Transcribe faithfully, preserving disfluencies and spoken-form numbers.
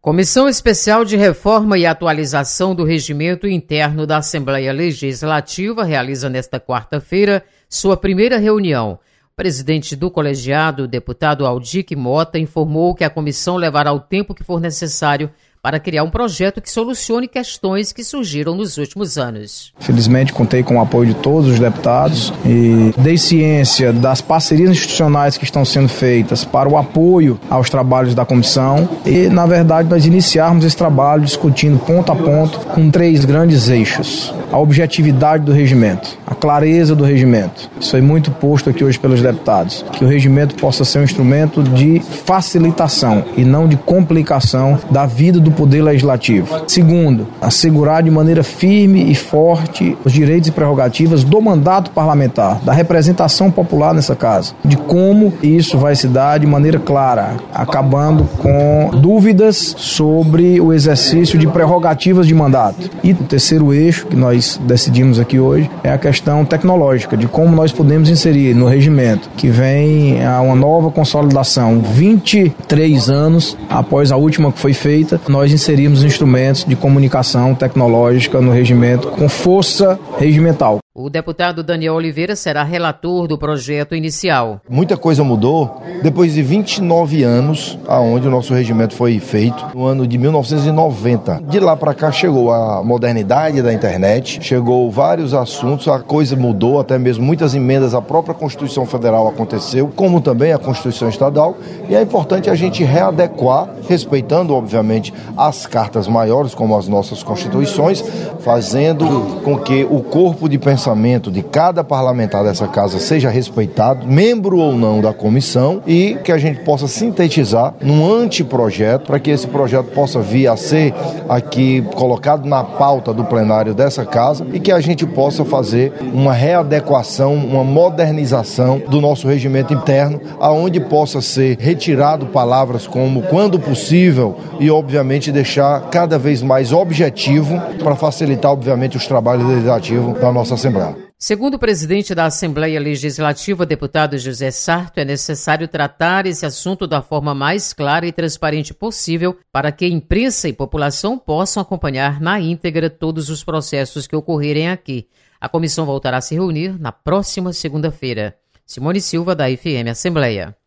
Comissão Especial de Reforma e Atualização do Regimento Interno da Assembleia Legislativa realiza nesta quarta-feira sua primeira reunião. O presidente do colegiado, o deputado Aldique Mota, informou que a comissão levará o tempo que for necessário para criar um projeto que solucione questões que surgiram nos últimos anos. Felizmente, contei com o apoio de todos os deputados e dei ciência das parcerias institucionais que estão sendo feitas para o apoio aos trabalhos da comissão e, na verdade, nós iniciarmos esse trabalho discutindo ponto a ponto com três grandes eixos. A objetividade do regimento, a clareza do regimento. Isso foi muito posto aqui hoje pelos deputados. Que o regimento possa ser um instrumento de facilitação e não de complicação da vida do Poder Legislativo. Segundo, assegurar de maneira firme e forte os direitos e prerrogativas do mandato parlamentar, da representação popular nessa casa, de como isso vai se dar de maneira clara, acabando com dúvidas sobre o exercício de prerrogativas de mandato. E o terceiro eixo que nós decidimos aqui hoje é a questão tecnológica, de como nós podemos inserir no regimento, que vem a uma nova consolidação, vinte e três anos após a última que foi feita, nós inserimos instrumentos de comunicação tecnológica no regimento com força regimental. O deputado Daniel Oliveira será relator do projeto inicial. Muita coisa mudou depois de vinte e nove anos, aonde o nosso regimento foi feito, no ano de mil novecentos e noventa. De lá para cá chegou a modernidade da internet, chegou vários assuntos, a coisa mudou, até mesmo muitas emendas à própria Constituição Federal aconteceu, como também a Constituição Estadual, e é importante a gente readequar, respeitando, obviamente, as cartas maiores, como as nossas constituições, fazendo com que o corpo de pensamento de cada parlamentar dessa casa seja respeitado, membro ou não da comissão, e que a gente possa sintetizar num anteprojeto para que esse projeto possa vir a ser aqui colocado na pauta do plenário dessa casa e que a gente possa fazer uma readequação, uma modernização do nosso regimento interno, aonde possa ser retirado palavras como quando possível e obviamente deixar cada vez mais objetivo para facilitar obviamente os trabalhos legislativos da nossa Assembleia. Segundo o presidente da Assembleia Legislativa, deputado José Sarto, é necessário tratar esse assunto da forma mais clara e transparente possível para que imprensa e população possam acompanhar na íntegra todos os processos que ocorrerem aqui. A comissão voltará a se reunir na próxima segunda-feira. Simone Silva, da F M Assembleia.